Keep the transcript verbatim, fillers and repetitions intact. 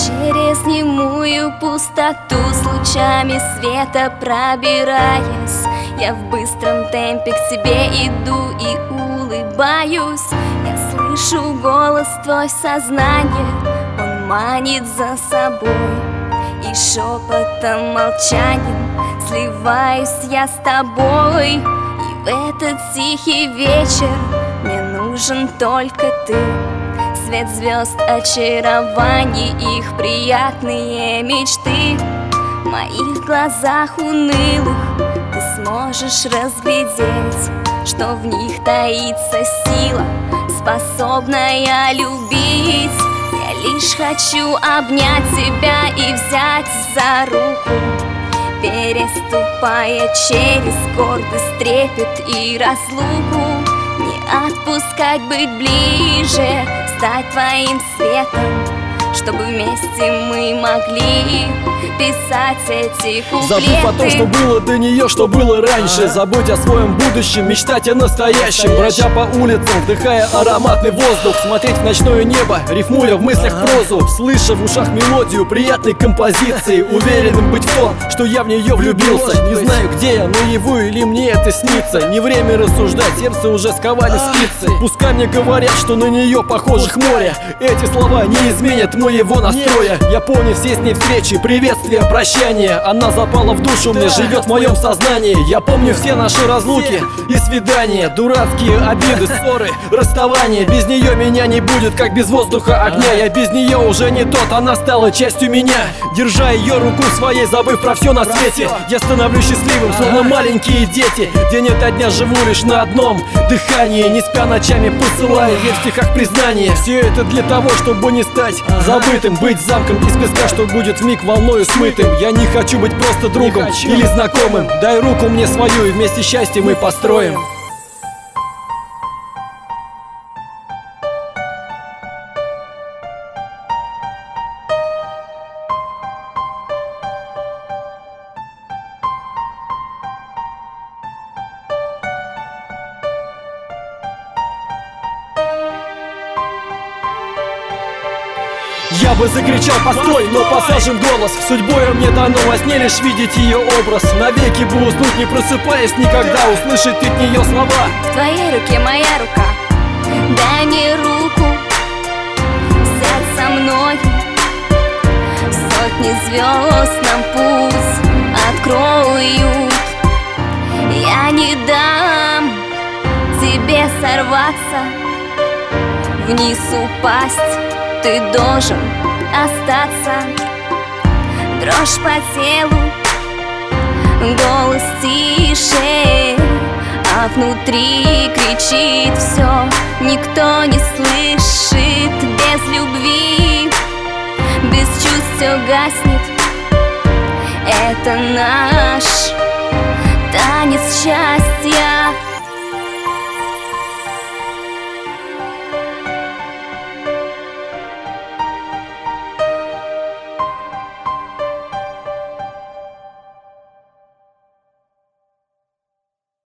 Через немую пустоту с лучами света пробираясь, я в быстром темпе к тебе иду и улыбаюсь. Я слышу голос твой в сознании, он манит за собой. И шепотом, молчанием сливаюсь я с тобой. И в этот тихий вечер мне нужен только ты. Свет звезд, очарование, их приятные мечты. В моих глазах унылых ты сможешь разглядеть, что в них таится сила, способная любить. Я лишь хочу обнять тебя и взять за руку, переступая через гордость, трепет и разлуку. Не отпускать, быть ближе, стать твоим светом, чтобы вместе мы могли писать эти куплеты. Забыв о том, что было до нее, что было раньше, забудь о своем будущем, мечтать о настоящем. Бродя по улицам, вдыхая ароматный воздух, смотреть в ночное небо, рифмуя в мыслях прозу, слыша в ушах мелодию приятной композиции, уверенным быть в том, что я в нее влюбился. Не знаю, где я, наяву или мне это снится. Не время рассуждать, сердце уже сковали спицы. Пускай мне говорят, что на нее похожих море, эти слова не изменят моего настроя. Я помню все с ней встречи, приветствия, прощания. Она запала в душу мне, живет в моем сознании. Я помню все наши разлуки и свидания, дурацкие обиды, ссоры, расставания. Без нее меня не будет, как без воздуха огня. Я без нее уже не тот, она стала частью меня. Держа ее руку своей, забыв про все на свете, я становлюсь счастливым, словно маленькие дети. День ото дня живу лишь на одном дыхании, не спя ночами, посылая ей в стихах признания. Все это для того, чтобы не стать забытым, быть замком из песка, что будет вмиг волною смытым. Я не хочу быть просто другом или знакомым. Дай руку мне свою, и вместе счастье мы построим. Я бы закричал постой, но посажен голос. Судьбою мне дано во сне лишь видеть ее образ. Навеки бы уснуть, не просыпаясь никогда, услышать от нее слова. В твоей руке моя рука, дай мне руку, сядь со мной. Сотни звезд нам путь откроют. Я не дам тебе сорваться, вниз упасть. Ты должен остаться. Дрожь по телу, голос тише, а внутри кричит все. Никто не слышит без любви, без чувств все гаснет. Это наш танец счастья.